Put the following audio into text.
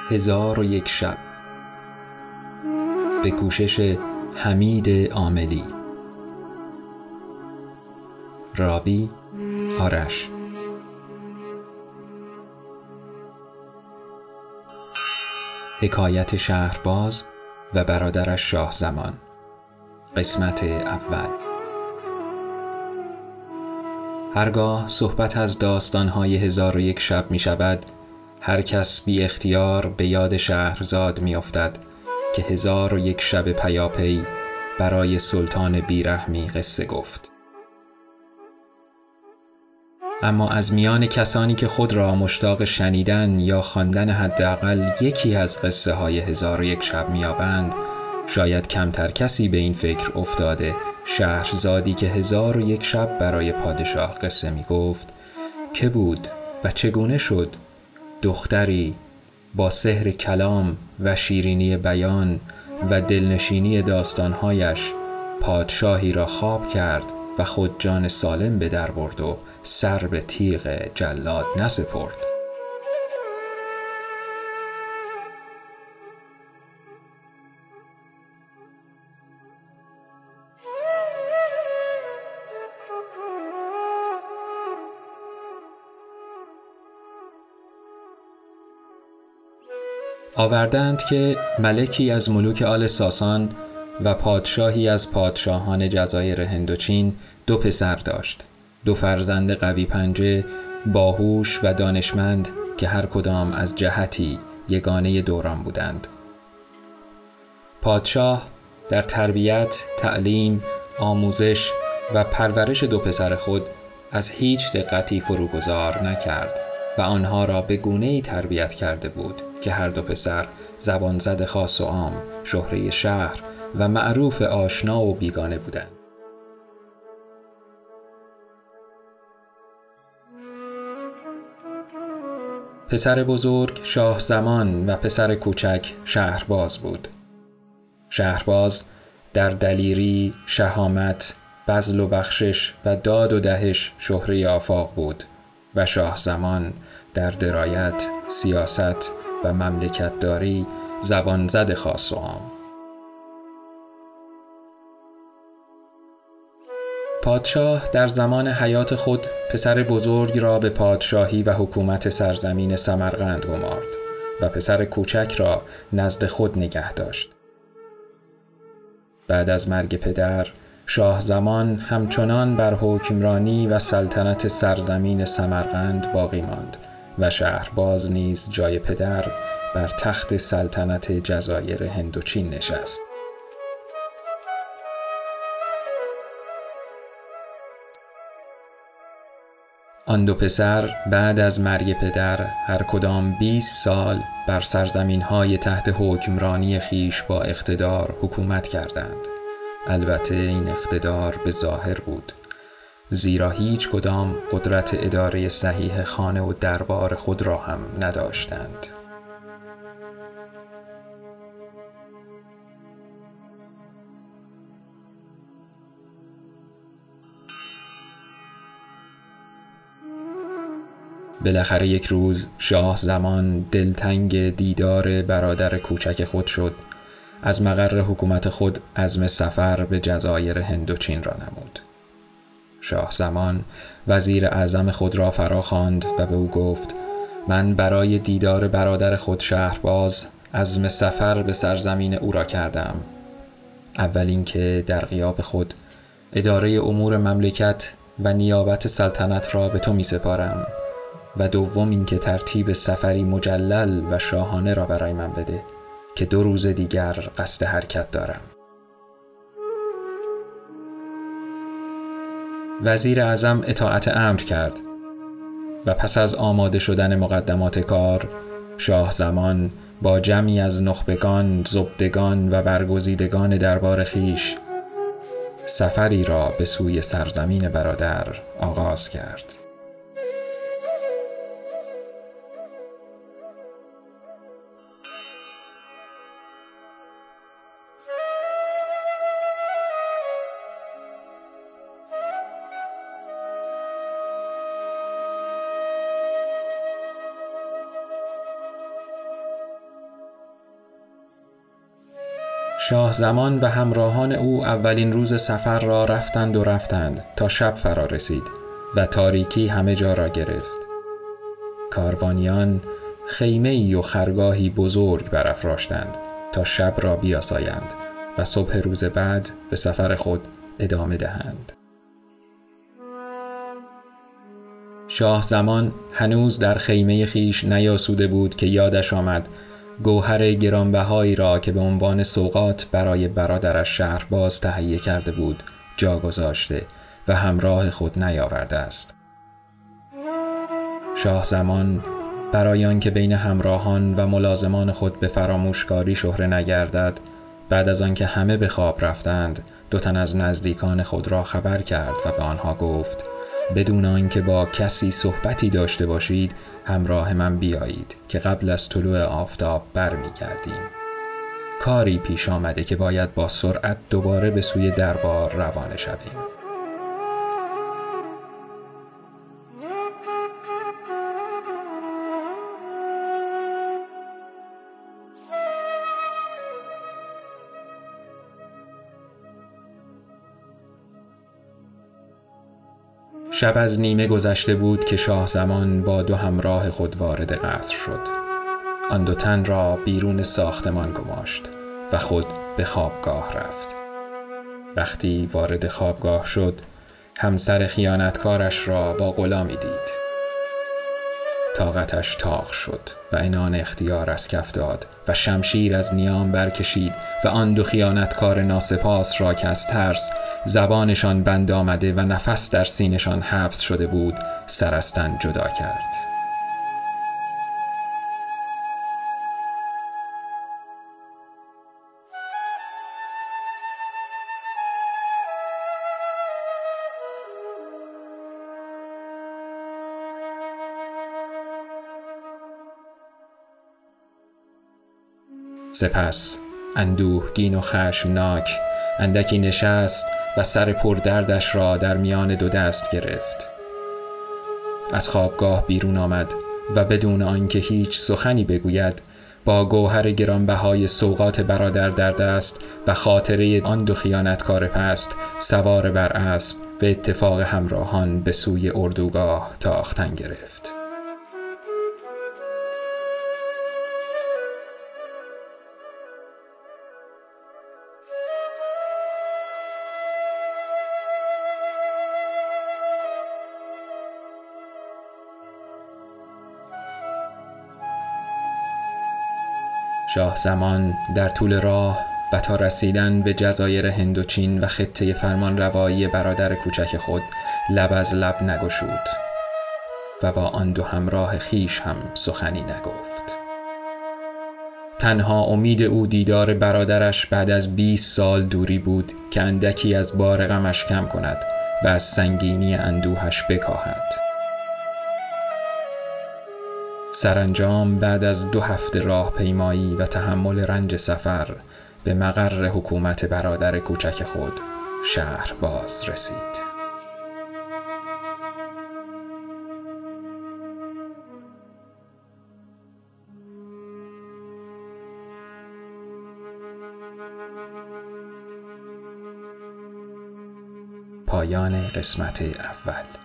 1001 شب به کوشش حمید عاملی. راوی آرش. حکایت شهرباز و برادرش شاهزمان. قسمت اول. هرگاه صحبت از داستان‌های 1001 شب می شود، هر کس بی اختیار به یاد شهرزاد می افتد که 1001 شب پیاپی برای سلطان بیرحمی قصه گفت. اما از میان کسانی که خود را مشتاق شنیدن یا خواندن حداقل یکی از قصه های 1001 شب می‌یابند، شاید کمتر کسی به این فکر افتاده شهرزادی که 1001 شب برای پادشاه قصه می گفت که بود و چگونه شد؟ دختری با سحر کلام و شیرینی بیان و دلنشینی داستانهایش پادشاهی را خواب کرد و خود جان سالم به در برد و سر به تیغ جلاد نسپرد. آوردند که ملکی از ملوک آل ساسان و پادشاهی از پادشاهان جزایر هندوچین 2 پسر داشت، 2 فرزند قوی پنجه، باهوش و دانشمند که هر کدام از جهتی یگانه دوران بودند. پادشاه در تربیت، تعلیم، آموزش و پرورش 2 پسر خود از هیچ دقتی فروگذار نکرد و آنها را به گونه‌ای تربیت کرده بود که هر 2 پسر زبانزد خاص و عام، شهره شهر و معروف آشنا و بیگانه بودند. پسر بزرگ شاهزمان و پسر کوچک شهرباز بود. شهرباز در دلیری، شهامت، بذل و بخشش و داد و دهش شهره آفاق بود و شاهزمان در درایت، سیاست و مملکتداری زبانزد خاص و عام. پادشاه در زمان حیات خود پسر بزرگ را به پادشاهی و حکومت سرزمین سمرقند گمارد و پسر کوچک را نزد خود نگه داشت. بعد از مرگ پدر، شاهزمان همچنان بر حکمرانی و سلطنت سرزمین سمرقند باقی ماند و شهرباز نیز جای پدر بر تخت سلطنت جزایر هندوچین نشست. آن 2 پسر بعد از مرگ پدر هر کدام 20 سال بر سرزمین‌های تحت حکمرانی خیش با اقتدار حکومت کردند. البته این اقتدار به ظاهر بود، زیرا هیچ کدام قدرت اداره صحیح خانه و دربار خود را هم نداشتند. بالاخره یک روز شاهزمان دلتنگ دیدار برادر کوچک خود شد. از مقر حکومت خود عزم سفر به جزایر هندوچین را نمود. شاهزمان وزیر اعظم خود را فرا خواند و به او گفت: من برای دیدار برادر خود شهرباز عزم سفر به سرزمین او را کردم. اول اینکه در غیاب خود اداره امور مملکت و نیابت سلطنت را به تو می سپارم و دوم اینکه ترتیب سفری مجلل و شاهانه را برای من بده که 2 روز دیگر قصد حرکت دارم. وزیر اعظم اطاعت امر کرد و پس از آماده شدن مقدمات کار، شاهزمان با جمعی از نخبگان، زبدگان و برگزیدگان دربار خیش سفری را به سوی سرزمین برادر آغاز کرد. شاه زمان و همراهان او اولین روز سفر را رفتند تا شب فرا رسید و تاریکی همه جا را گرفت. کاروانیان خیمه‌ای و خرگاهی بزرگ برافراشتند تا شب را بیاسایند و صبح روز بعد به سفر خود ادامه دهند. شاه زمان هنوز در خیمه خیش نیاسوده بود که یادش آمد گوهر گرانبهایی را که به عنوان سوغات برای برادرش شهرباز تهیه کرده بود جا گذاشته و همراه خود نیاورده است. شاه زمان برای آنکه بین همراهان و ملازمان خود به فراموشکاری شهره نگردد، بعد از آنکه همه به خواب رفتند 2 تن از نزدیکان خود را خبر کرد و به آنها گفت بدون آنکه با کسی صحبتی داشته باشید همراه من بیایید که قبل از طلوع آفتاب برمیگردیم. کاری پیش آمده که باید با سرعت دوباره به سوی دربار روانه شویم. شب از نیمه گذشته بود که شاه زمان با 2 همراه خود وارد قصر شد. آن 2 تن را بیرون ساختمان گماشت و خود به خوابگاه رفت. وقتی وارد خوابگاه شد، همسر خیانتکارش را با غلامی دید. طاقتش تاق شد و عنان اختیار از کف داد و شمشیر از نیام برکشید و آن 2 خیانتکار ناسپاس را که از ترس زبانشان بند آمده و نفس در سینه‌شان حبس شده بود سر از تن جدا کرد. سپس اندوهگین و خشمناک اندکی نشست و سر پردردش را در میان 2 دست گرفت. از خوابگاه بیرون آمد و بدون آنکه هیچ سخنی بگوید با گوهر گرانبهای سوغات برادر در دست و خاطره آن 2 خیانتکار پست سوار بر اسب به اتفاق همراهان به سوی اردوگاه تاختن گرفت. شاه زمان در طول راه و تا رسیدن به جزایر هندوچین و خطه فرمانروایی برادر کوچک خود لب از لب نگشود و با آن 2 همراه خیش هم سخنی نگفت. تنها امید او دیدار برادرش بعد از 20 سال دوری بود که اندکی از بار غمش کم کند و از سنگینی اندوهش بکاهد. سرانجام بعد از 2 هفته راهپیمایی و تحمل رنج سفر به مقر حکومت برادر کوچک خود شهرباز رسید. پایان قسمت اول.